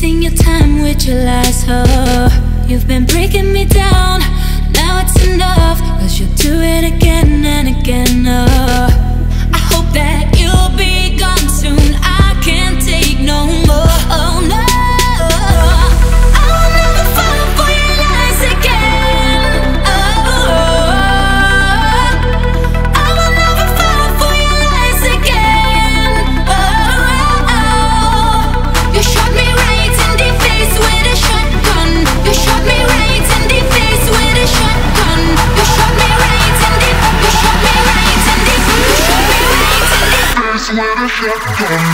wasting your time with your lies, oh. You've been breaking me down, now it's enough, 'cause you'll do it again and again, oh. I hope that you'll be gone soon, I can't take no more, oh no. I'll never fall for your lies again, oh. I will never fall for your lies again, oh. You shot me right in the face with a shotgun. You shot me right in the face with a shotgun. You shot me right in the, you shot me right in the, you shot me right in the face with a shotgun.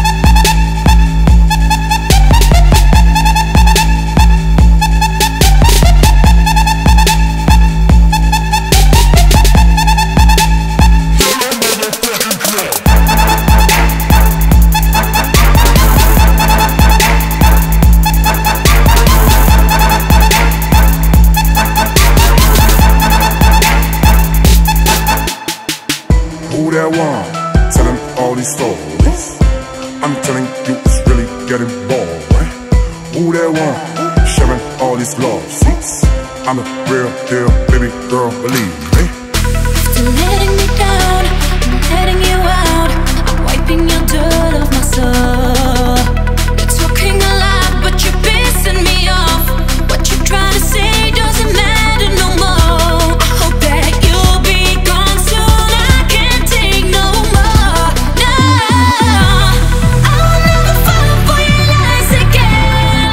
Who that one? Telling all these stories. I'm telling you it's really getting boring. Who that one? Sharing all these love seats. I'm the real deal, baby girl, believe me. After letting me down, I'm letting you out. I'm wiping your dirt off my soul. You're talking a lot, but you're pissing me off. What you try to say doesn't matter no more. I hope that you'll be gone soon, I can't take no more, no. I'll never fall for your lies again,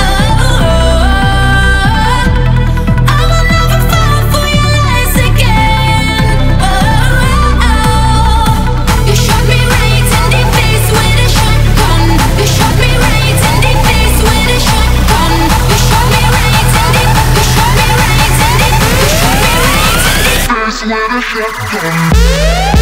oh. I will never fall for your lies again, oh. You shot me right in the face with a shotgun. You shot me right in the face with a shotgun. You shot me right in the, you shot me right in the, you shot me right in the face with a shotgun.